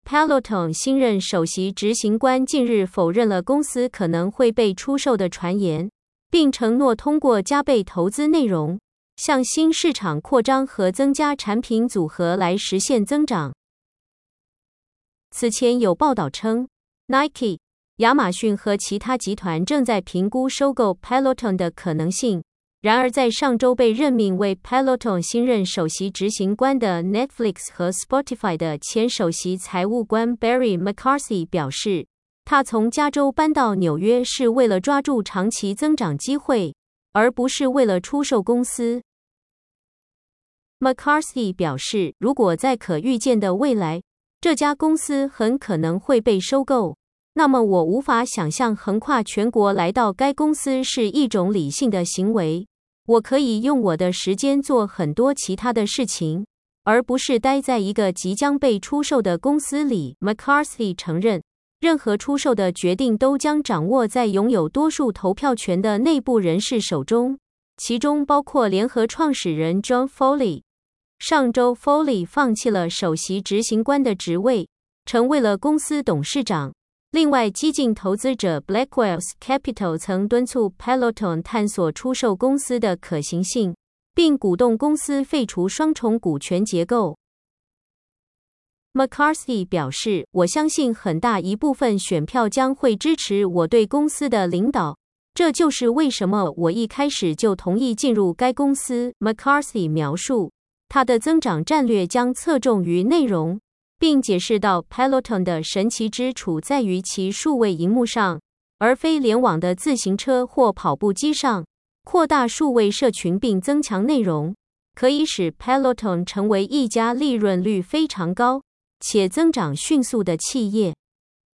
Peloton 新任首席执行官近日否认了公司可能会被出售的传言，并承诺通过加倍投资内容，向新市场扩张和增加产品组合来实现增长。此前有报道称 ，Nike、亚马逊和其他集团正在评估收购 Peloton 的可能性。然而在上周被任命为 Peloton 新任首席执行官的 Netflix 和 Spotify 的前首席财务官 Barry McCarthy 表示，他从加州搬到纽约是为了抓住长期增长机会，而不是为了出售公司。McCarthy 表示，如果在可预见的未来，这家公司很可能会被收购，那么我无法想象横跨全国来到该公司是一种理性的行为。我可以用我的时间做很多其他的事情，而不是待在一个即将被出售的公司里。McCarthy 承认，任何出售的决定都将掌握在拥有多数投票权的内部人士手中，其中包括联合创始人 John Foley。上周 Foley 放弃了首席执行官的职位，成为了公司董事长。另外，激进投资者 Blackwell Capital 曾敦促 Peloton 探索出售公司的可行性，并鼓动公司废除双重股权结构。McCarthy 表示，我相信很大一部分选票将会支持我对公司的领导，这就是为什么我一开始就同意进入该公司。McCarthy 描述，他的增长战略将侧重于内容，并解释到 Peloton 的神奇之处在于其数位萤幕上，而非联网的自行车或跑步机上。扩大数位社群并增强内容，可以使 Peloton 成为一家利润率非常高且增长迅速的企业。